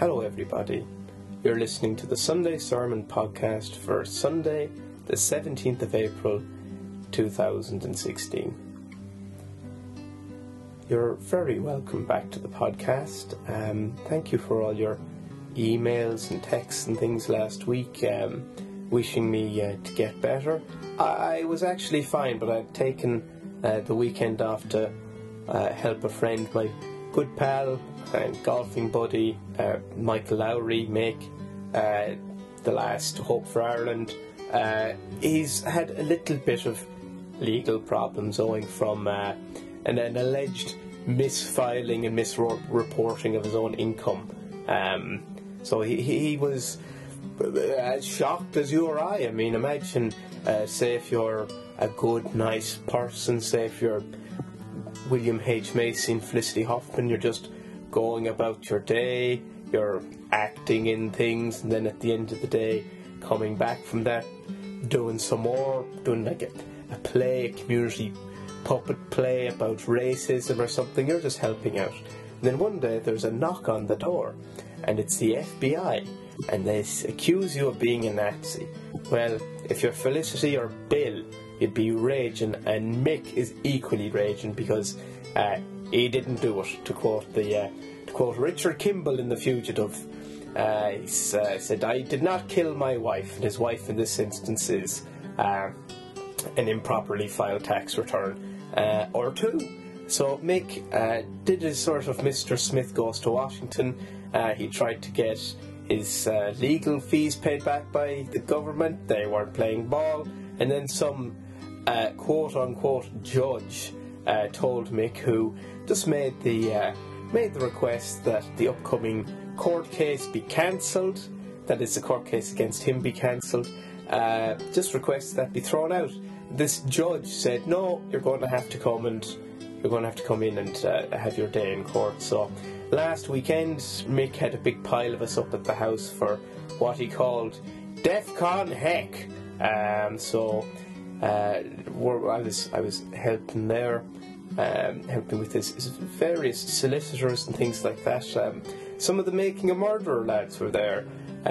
Hello everybody, you're listening to the Sunday Sermon Podcast for Sunday the 17th of April 2016. You're very welcome back to the podcast. Thank you for all your emails and texts and things last week wishing me to get better. I was actually fine, but I'd taken the weekend off to help a friend, my good pal and golfing buddy Michael Lowry, make the last Hope for Ireland. He's had a little bit of legal problems owing from an alleged misfiling and misreporting of his own income. So he was as shocked as you or I. I mean, imagine, say if you're a good, nice person, say if you're William H. Macy and Felicity Huffman, you're just going about your day, you're acting in things, and then at the end of the day, coming back from that, doing some more, doing like a play, a community puppet play about racism or something. You're just helping out. And then one day there's a knock on the door, and it's the FBI, and they accuse you of being a Nazi. Well, if you're Felicity or Bill, you'd be raging, and Mick is equally raging because he didn't do it. To quote Richard Kimball in The Fugitive, he said, "I did not kill my wife," and his wife in this instance is an improperly filed tax return or two. So Mick did his sort of Mr. Smith Goes to Washington. He tried to get his legal fees paid back by the government. They weren't playing ball, and then some quote-unquote judge told Mick, who just made the request that the upcoming court case be cancelled, that is, the court case against him be cancelled, just requests that be thrown out. This judge said, no, you're going to have to come in and have your day in court. So last weekend, Mick had a big pile of us up at the house for what he called DEFCON heck. I was helping there, helping with his various solicitors and things like that. Some of the Making a Murderer lads were there.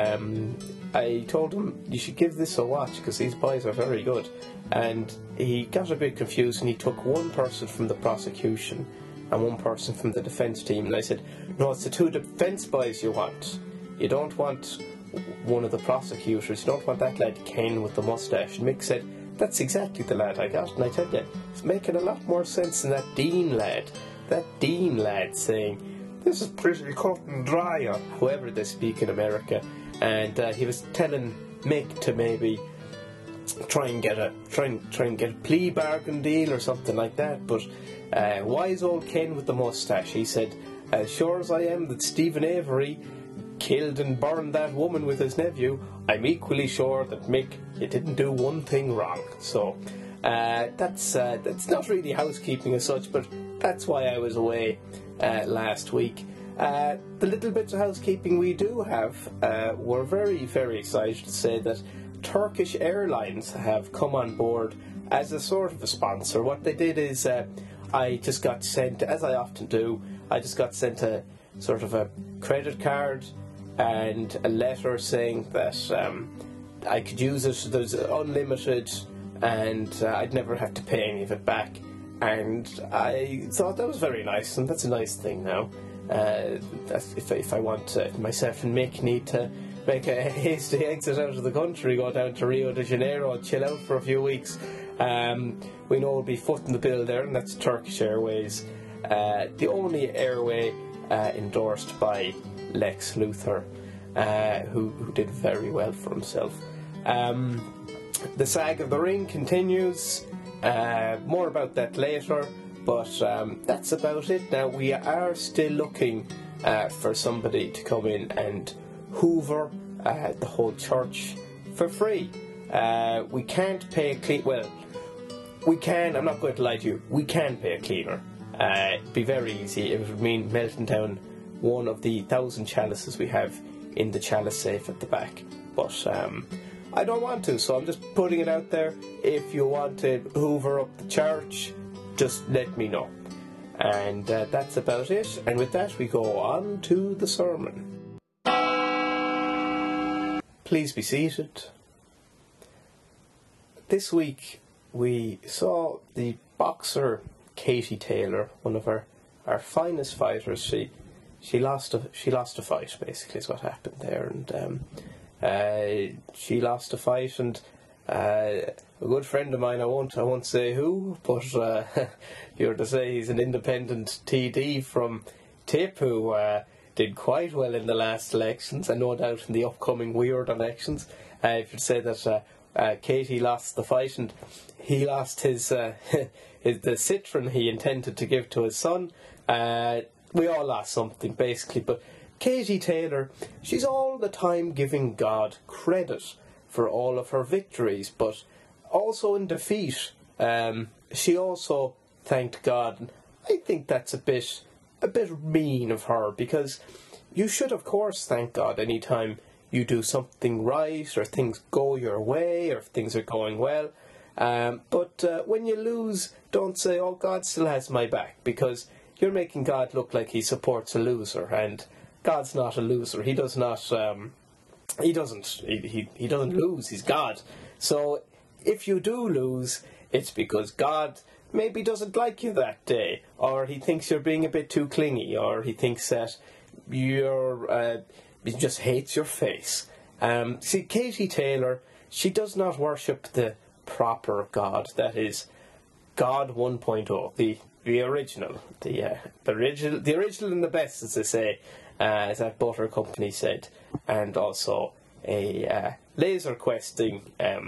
I told him, you should give this a watch because these boys are very good. And he got a bit confused, and he took one person from the prosecution and one person from the defence team. And I said, no, it's the two defence boys you want. You don't want one of the prosecutors. You don't want that lad Ken with the moustache. And Mick said, that's exactly the lad I got. And I tell you, it's making a lot more sense than that Dean lad. That Dean lad saying, this is pretty cut and dry, or however they speak in America. And he was telling Mick to maybe try and get a plea bargain deal or something like that. But wise old Ken with the moustache, he said, as sure as I am that Stephen Avery killed and burned that woman with his nephew, I'm equally sure that Mick, you didn't do one thing wrong. So that's not really housekeeping as such, but that's why I was away last week. The little bits of housekeeping we do have, we're very, very excited to say that Turkish Airlines have come on board as a sort of a sponsor. What they did is, I just got sent, as I often do, I just got sent a sort of a credit card and a letter saying that I could use it, there's unlimited, and I'd never have to pay any of it back. And I thought that was very nice, and that's a nice thing now. If I want myself and Mick need to make a hasty exit out of the country, go down to Rio de Janeiro and chill out for a few weeks, we know we'll be footing the bill there, and that's Turkish Airways, the only airway endorsed by Lex Luthor, who did very well for himself. The Sag of the Ring continues. More about that later, but that's about it. Now, we are still looking for somebody to come in and hoover the whole church for free. We can't pay a clean. Well, we can. I'm not going to lie to you. We can pay a cleaner. It'd be very easy. It would mean melting down one of the 1,000 chalices we have in the chalice safe at the back. But I don't want to, so I'm just putting it out there. If you want to hoover up the church, just let me know. And that's about it. And with that, we go on to the sermon. Please be seated. This week we saw the boxer Katie Taylor, one of our finest fighters. She lost a fight, basically, is what happened there, and she lost a fight, and a good friend of mine, I won't say who, but you're to say he's an independent TD from Tip who did quite well in the last elections, and no doubt in the upcoming weird elections. If you'd say that Katie lost the fight, and he lost his the Citroen he intended to give to his son. We all lost something, basically. But Katie Taylor, she's all the time giving God credit for all of her victories, but also in defeat, she also thanked God. And I think that's a bit mean of her, because you should, of course, thank God any time you do something right, or things go your way, or things are going well. But when you lose, don't say, "Oh, God still has my back," because you're making God look like he supports a loser, and God's not a loser. He does not. He doesn't lose. He's God. So if you do lose, it's because God maybe doesn't like you that day, or he thinks you're being a bit too clingy, or he thinks that he just hates your face. See, Katie Taylor, she does not worship the proper God, that is God 1.0, the original, the original and the best, as they say, as that butter company said, and also a laser questing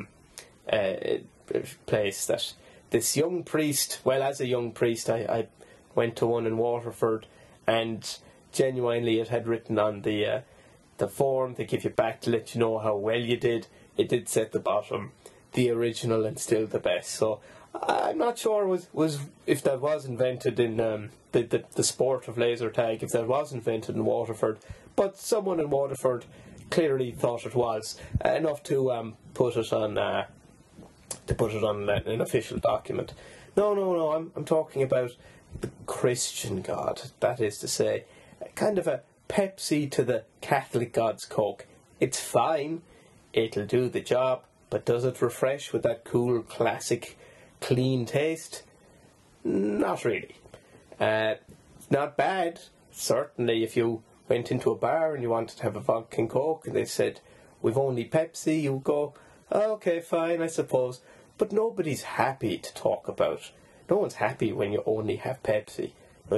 place that this young priest, well, as a young priest, I went to one in Waterford, and genuinely it had written on the form they give you back to let you know how well you did. It did say at the bottom, the original and still the best. So I'm not sure was if that was invented in the sport of laser tag, if that was invented in Waterford, but someone in Waterford clearly thought it was enough to put it on an official document. No, I'm talking about the Christian God, that is to say, kind of a Pepsi to the Catholic God's Coke. It's fine, it'll do the job, but does it refresh with that cool, classic, clean taste? Not really. Not bad. Certainly, if you went into a bar and you wanted to have a vodka and Coke and they said, "We've only Pepsi," you go, "Oh, okay, fine, I suppose." But nobody's happy to talk about. No one's happy when you only have Pepsi. No,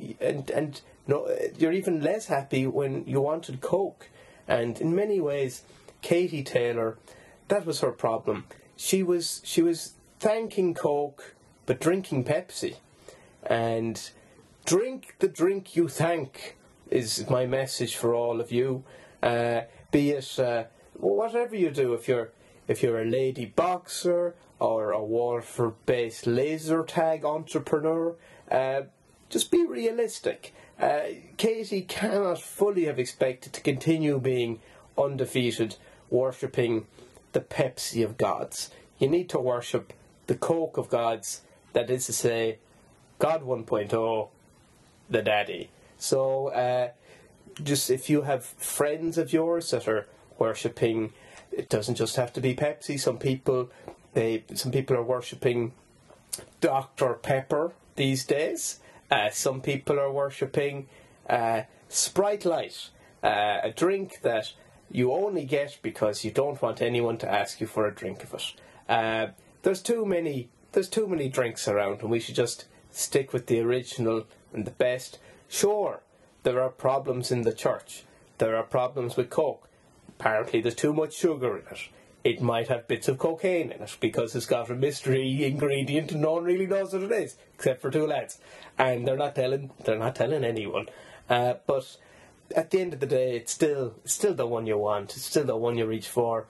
you're even less happy when you wanted Coke. And in many ways, Katie Taylor, that was her problem. She was thanking Coke, but drinking Pepsi. And drink the drink you thank is my message for all of you. Be it whatever you do, if you're a lady boxer or a Waterford-based laser tag entrepreneur, just be realistic. Katie cannot fully have expected to continue being undefeated, worshipping the Pepsi of gods. You need to worship the Coke of gods, that is to say, God 1.0, the daddy. So, just if you have friends of yours that are worshipping, it doesn't just have to be Pepsi. Some people are worshipping Dr. Pepper these days. Some people are worshipping Sprite Light, a drink that you only get because you don't want anyone to ask you for a drink of it. There's too many drinks around, and we should just stick with the original and the best. Sure, there are problems in the church. There are problems with Coke. Apparently there's too much sugar in it. It might have bits of cocaine in it because it's got a mystery ingredient and no one really knows what it is, except for two lads. And they're not telling anyone. But at the end of the day, it's still the one you want. It's still the one you reach for.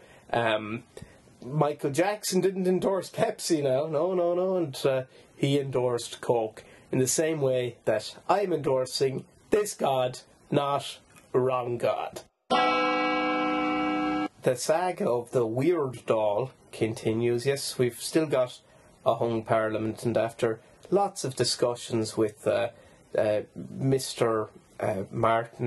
Michael Jackson didn't endorse Pepsi now. No. And he endorsed Coke in the same way that I'm endorsing this God, not wrong God. The saga of the Weird Dáil continues. Yes, we've still got a hung parliament, and after lots of discussions with Mr. Martin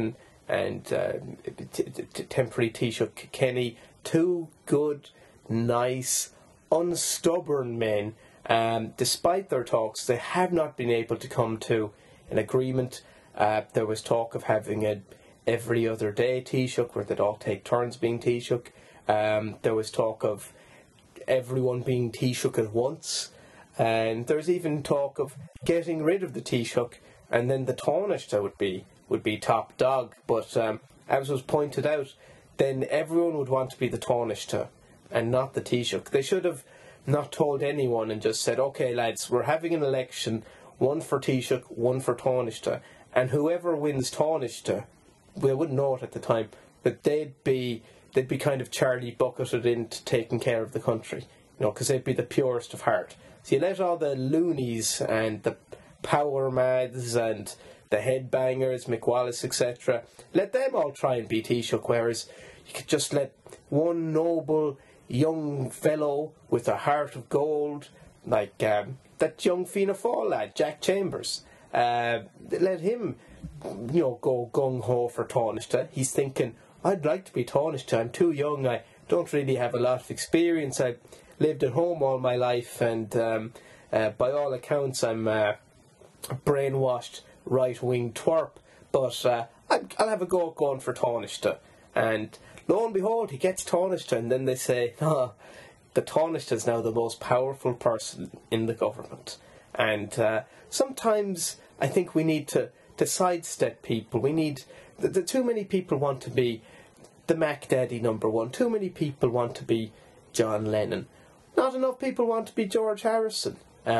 and temporary Taoiseach Kenny. Two good, nice, unstubborn men. Despite their talks, they have not been able to come to an agreement. There was talk of having a every other day Taoiseach, where they'd all take turns being Taoiseach. There was talk of everyone being Taoiseach at once. And there's even talk of getting rid of the Taoiseach, and then the Taoiseach would be top dog. But as was pointed out, then everyone would want to be the Taoiseach and not the Taoiseach. They should have not told anyone and just said, okay lads, we're having an election, one for Taoiseach, one for Taoiseach, and whoever wins Taoiseach, we wouldn't know it at the time, but they'd be kind of Charlie bucketed into taking care of the country, because they'd be the purest of heart. So you let all the loonies and the power mads and the headbangers, McWallace, etc., let them all try and be Taoiseach, whereas you could just let one noble young fellow with a heart of gold, like that young Fianna Fáil lad, Jack Chambers, let him, go gung-ho for Taoiseach. He's thinking, I'd like to be Taoiseach, I'm too young, I don't really have a lot of experience, I've lived at home all my life, and by all accounts I'm a brainwashed right-wing twerp, but I'll have a go at going for Taoiseach. And lo and behold, he gets Taoiseach, and then they say, the Taoiseach is now the most powerful person in the government. And sometimes I think we need to sidestep people. We need... too many people want to be the Mac Daddy #1. Too many people want to be John Lennon. Not enough people want to be George Harrison.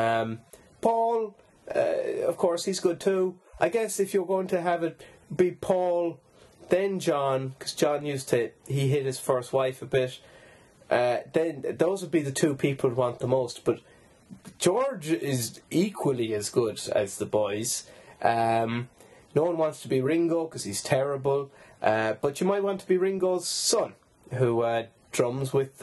Paul, of course, he's good too. I guess if you're going to have it be Paul, then John, because John he hit his first wife a bit, then those would be the two people who'd want the most. But George is equally as good as the boys. No one wants to be Ringo because he's terrible, but you might want to be Ringo's son, who drums with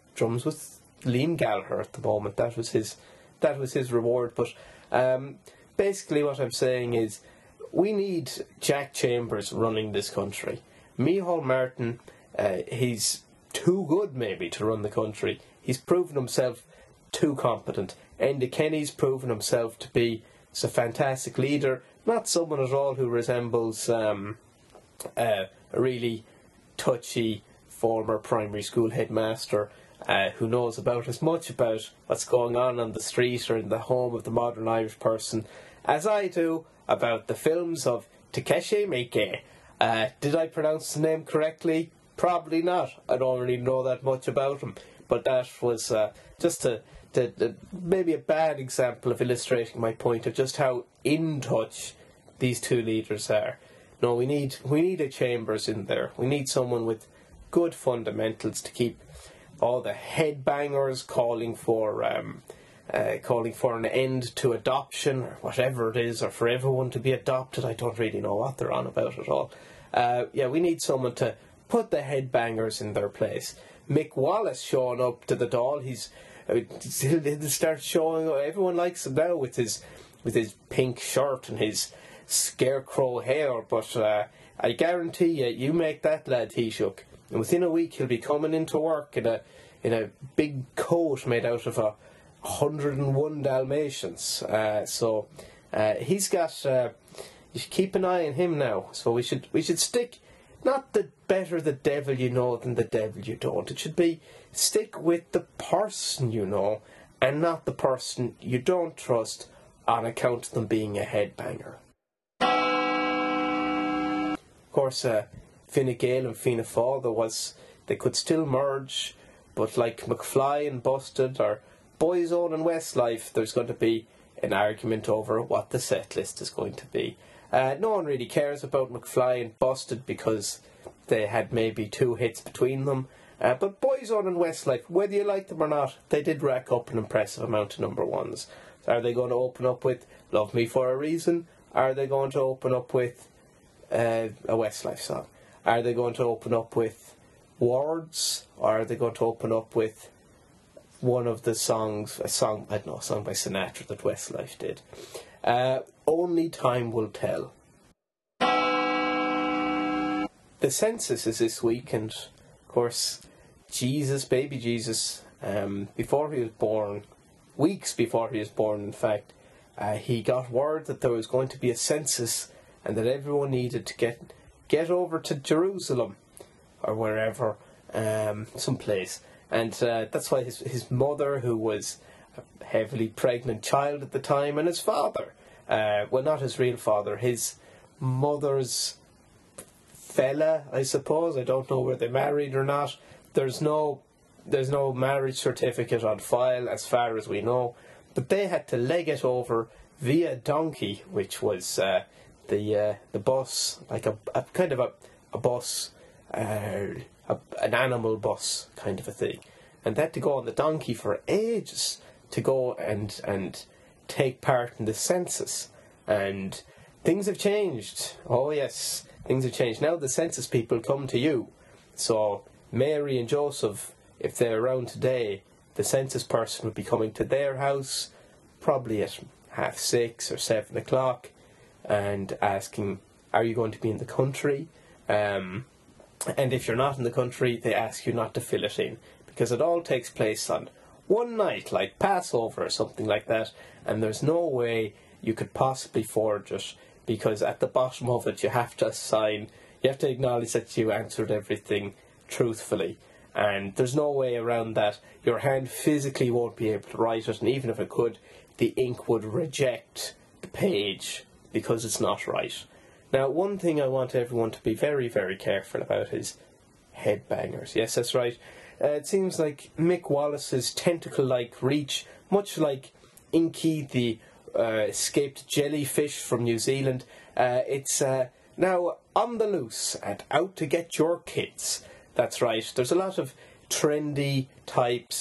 Liam Gallagher at the moment. That was his reward. But basically, what I'm saying is, we need Jack Chambers running this country. Micheál Martin, he's too good maybe to run the country. He's proven himself too competent. Enda Kenny's proven himself to be a fantastic leader. Not someone at all who resembles a really touchy former primary school headmaster who knows about as much about what's going on the street or in the home of the modern Irish person as I do about the films of Takeshi Miike. Did I pronounce the name correctly? Probably not. I don't really know that much about him. But that was just maybe a bad example of illustrating my point of just how in touch these two leaders are. No, we need a Chambers in there. We need someone with good fundamentals to keep all the headbangers calling for an end to adoption or whatever it is, or for everyone to be adopted. I don't really know what they're on about at all. We need someone to put the headbangers in their place. Mick Wallace showing up to the Dáil. He'll start showing. Everyone likes him now with his pink shirt and his scarecrow hair. But I guarantee you make that lad Taoiseach, and within a week he'll be coming into work in a big coat made out of 101 Dalmatians. So he's got. You should keep an eye on him now. So we should stick. Not the better the devil you know than the devil you don't. It should be stick with the person you know and not the person you don't trust on account of them being a headbanger. Of course, Fine Gael and Fianna Fáil, they could still merge, but like McFly and Busted or Boyzone and Westlife, there's going to be an argument over what the set list is going to be. No one really cares about McFly and Busted because they had maybe 2 hits between them. But Boyzone and Westlife, whether you like them or not, they did rack up an impressive amount of #1s. So are they going to open up with Love Me For A Reason? Are they going to open up with a Westlife song? Are they going to open up with Words? Or are they going to open up with one of the songs, a song by Sinatra that Westlife did? Only time will tell. the census is this week, and of course, baby Jesus, before he was born, weeks before he was born, in fact, he got word that there was going to be a census, and that everyone needed to get over to Jerusalem, or wherever, someplace. And that's why his mother, who was a heavily pregnant child at the time, and his father, well, not his real father, his mother's fella, I suppose. I don't know where they married or not. There's no marriage certificate on file as far as we know. But they had to leg it over via donkey, which was the bus, like a kind of a bus, an animal bus kind of a thing. And they had to go on the donkey for ages to go and take part in the census. And things have changed. Oh yes, things have changed. Now the census people come to you. So Mary and Joseph, if they're around today, the census person would be coming to their house, probably at 6:30 or 7 o'clock, and asking, are you going to be in the country? And if you're not in the country, they ask you not to fill it in, because it all takes place on one night, like Passover or something like that, and there's no way you could possibly forge it, because at the bottom of it you have to sign, you have to acknowledge that you answered everything truthfully, and there's no way around that. Your hand physically won't be able to write it, and even if it could, the ink would reject the page because it's not right. Now, one thing I want everyone to be very, very careful about is headbangers. Yes, that's right. It seems like Mick Wallace's tentacle-like reach, much like Inky, the escaped jellyfish from New Zealand, it's now on the loose and out to get your kids. That's right. There's a lot of trendy types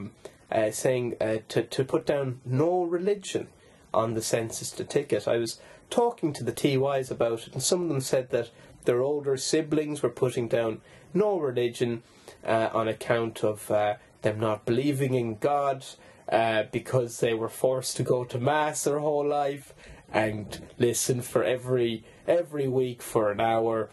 saying to put down no religion on the census ticket. I was talking to the TYs about it, and some of them said that their older siblings were putting down no religion on account of them not believing in God, because they were forced to go to Mass their whole life and listen for every week for an hour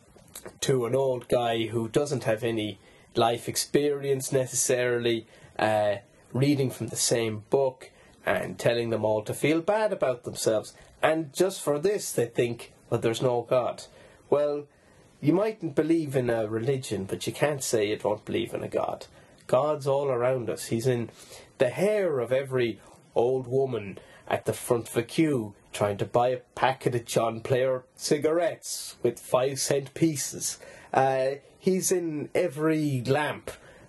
to an old guy who doesn't have any life experience necessarily, reading from the same book and telling them all to feel bad about themselves. And just for this they think, well, there's no God. Well, you mightn't believe in a religion, but you can't say you don't believe in a God. God's all around us. He's in the hair of every old woman at the front of a queue trying to buy a packet of John Player cigarettes with 5-cent pieces. He's in every lamp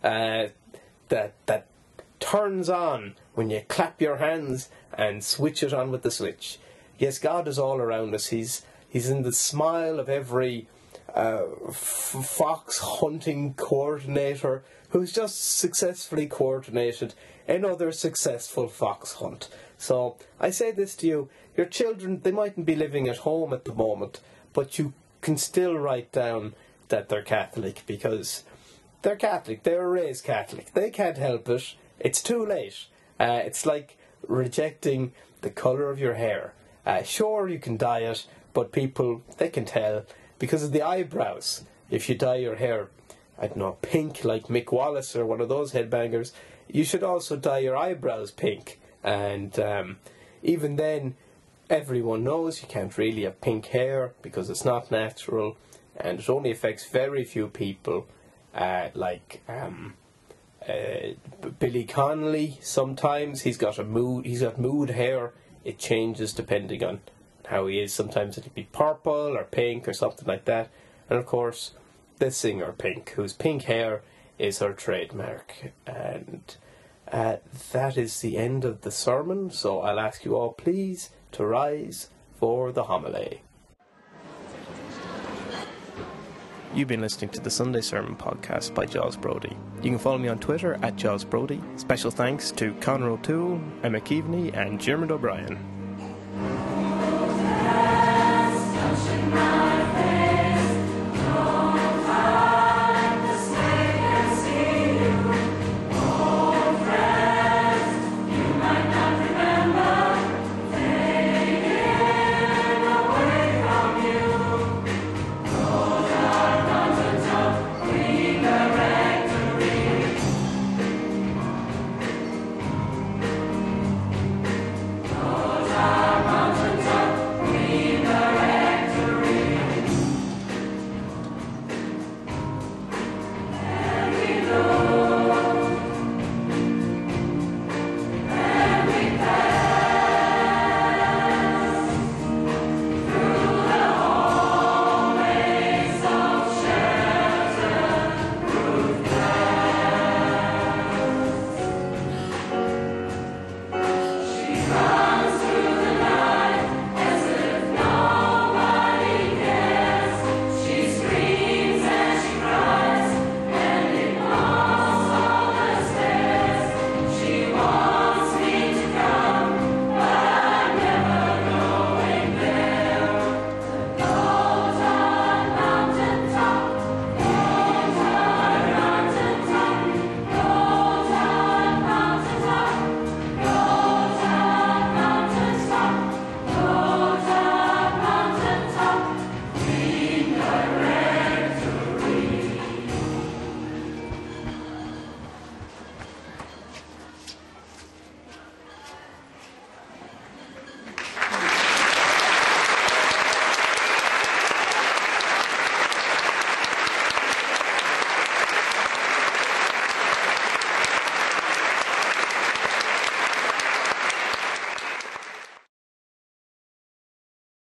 that turns on when you clap your hands and switch it on with the switch. Yes, God is all around us. He's in the smile of every fox hunting coordinator who's just successfully coordinated another successful fox hunt. So I say this to you, your children, they mightn't be living at home at the moment, but you can still write down that they're Catholic, because they're Catholic, they were raised Catholic, they can't help it, it's too late. It's like rejecting the colour of your hair. Sure, you can dye it, but people, they can tell because of the eyebrows. If you dye your hair, I don't know, pink like Mick Wallace or one of those headbangers, you should also dye your eyebrows pink. And even then, everyone knows you can't really have pink hair because it's not natural, and it only affects very few people, like Billy Connolly. Sometimes he's got mood hair. It changes depending on how he is. Sometimes it'll be purple or pink or something like that. And of course, the singer Pink, whose pink hair is her trademark. And that is the end of the sermon, so I'll ask you all please to rise for the homily. You've been listening to the Sunday Sermon Podcast by Giles Brody. You can follow me on Twitter at Giles Brody. Special thanks to Conor O'Toole, Emma Keaveney and Dermot O'Brien.